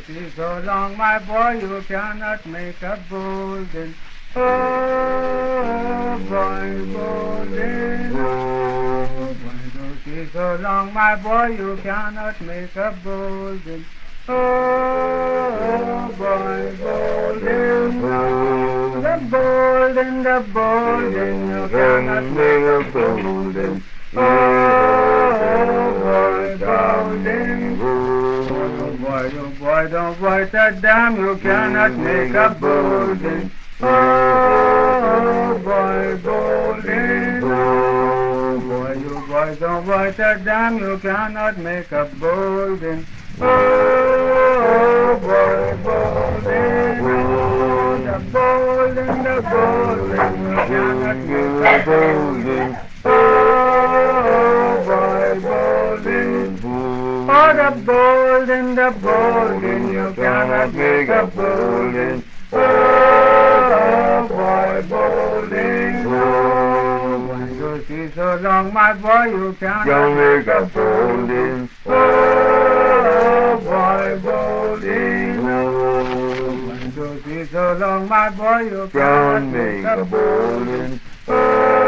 see so long, my boy, you cannot make a golden. Oh, boy, golden. When you see so long, my boy, you cannot make a golden. Oh, boy, golden. The golden, you cannot make a golden. Oh, boy, golden. Oh, boy, don't voice that damn, you cannot make a golden. Oh, boy, golden. Boy, you boys don't voice that damn, you cannot make a golden. Oh, boy, golden. Oh, the golden, you cannot make a golden. Oh, boy, golden. Oh, the golden, you cannot make a golden. Oh, boy, golden. When you see so long, my boy, you cannot make a golden. Oh, boy, golden. When you see so long, my boy, you cannot make a golden.